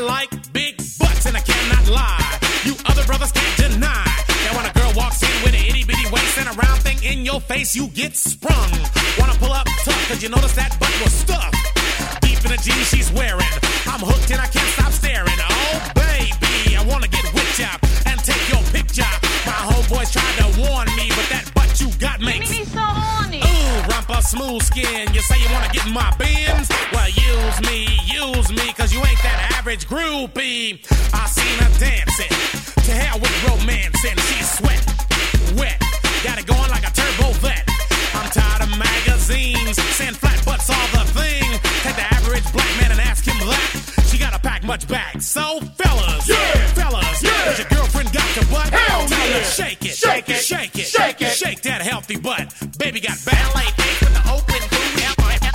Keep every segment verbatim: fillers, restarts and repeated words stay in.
like big butts and I cannot lie. You other brothers can't deny that when a girl walks in with an itty bitty waist and a round thing in your face, you get sprung. Wanna pull up tough, cause you notice that butt was stuffed deep in the jeans she's wearing. I'm hooked and I can't stop staring. Oh baby, I wanna get with ya and take your picture. My homeboys tried to warn me, but that butt you got makes me so horny. Ooh, rumpa smooth skin. You say you wanna get in my bins? Well, use me, use me, cause you ain't that average groupie. I seen her dancing. To hell with romancing. She's sweat, wet, got it going like a turbo vet. I'm tired of magazines saying flat butts all the thing. Take the average black man and ask him that. She gotta pack much back. So fellas, yeah, fellas, yeah. Does your girlfriend got your butt? Hell Tell yeah. her shake it, Shake it, shake it, shake it. shake that healthy butt. Baby got back. L A face with the open booty.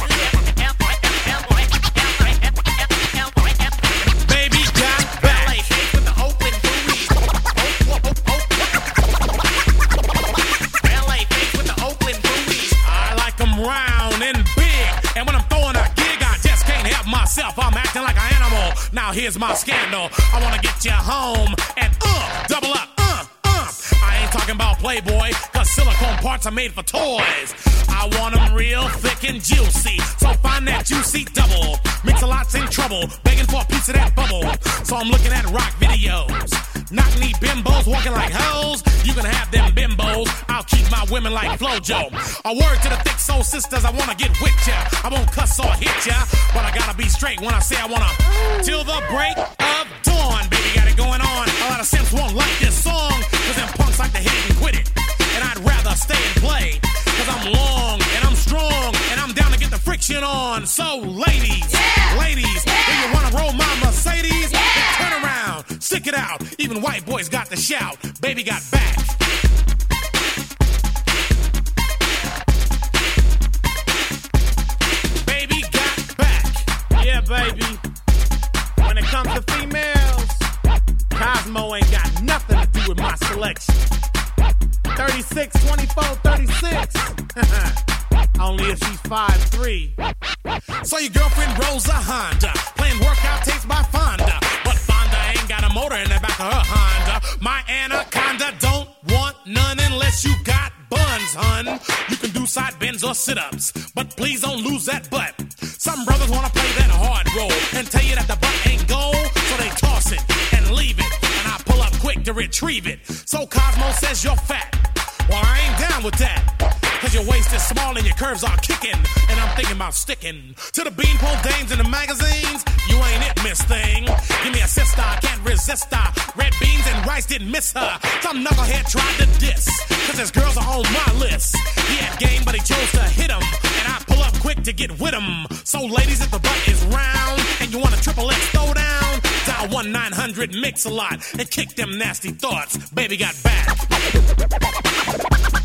Baby got back. L A face with the open booty. L A face with the open booty. I like them round and big. And when I'm throwing a gig, I just can't help myself. I'm acting like an animal. Now here's my scandal. I wanna get you home and uh, double up, uh, uh. I ain't talking about Playboy, cause silicone parts are made for toys. I want them real thick and juicy. So find that juicy double. Mix-a-lot's in trouble, begging for a piece of that bubble. So I'm looking at rock videos. Knock-knee bimbos walking like hoes. You can have them bimbos. I'll keep my women like Flojo. A word to the thick soul sisters, I wanna get with ya. I won't cuss or hit ya, but I gotta be straight when I say I wanna. Till the break of dawn, baby, got it going on. A lot of simps won't like this song, cause them punks like to hit it and quit it. And I'd rather stay and play, cause I'm long and I'm strong and I'm down to get the friction on. So ladies, yeah. ladies, yeah. do you wanna roll my Mercedes? Yeah. Then turn around, stick it out. Even white boys got to shout, baby got back. Baby got back. Yeah, baby. When it comes to females, Cosmo ain't got nothing to do with my selection. thirty-six, twenty-four, thirty-six. Only if she's five three. So your girlfriend rolls a Honda, playing workout tapes by Fonda. But Fonda ain't got a motor in the back of her Honda. My Anaconda don't want none unless you got buns, hun. You can do side bends or sit-ups, but please don't lose that butt. Some brothers wanna play that hard role and tell you that the butt ain't gold, so they toss it and leave it, and I pull up quick to retrieve it. So Cosmo says you're fat. Well, I ain't down with that, cause your waist is small and your curves are kicking, and I'm thinking about sticking to the beanpole dames in the magazines. You ain't it, miss thing. Give me a sister, I can't resist her. Red beans and rice didn't miss her. Some knucklehead tried to diss, cause his girls are on my list. He had game, but he chose to hit him, and I pull up quick to get with him. So ladies, if the butt is round and you want a triple X throwdown, dial one nine hundred mix a lot and kick them nasty thoughts. Baby got back.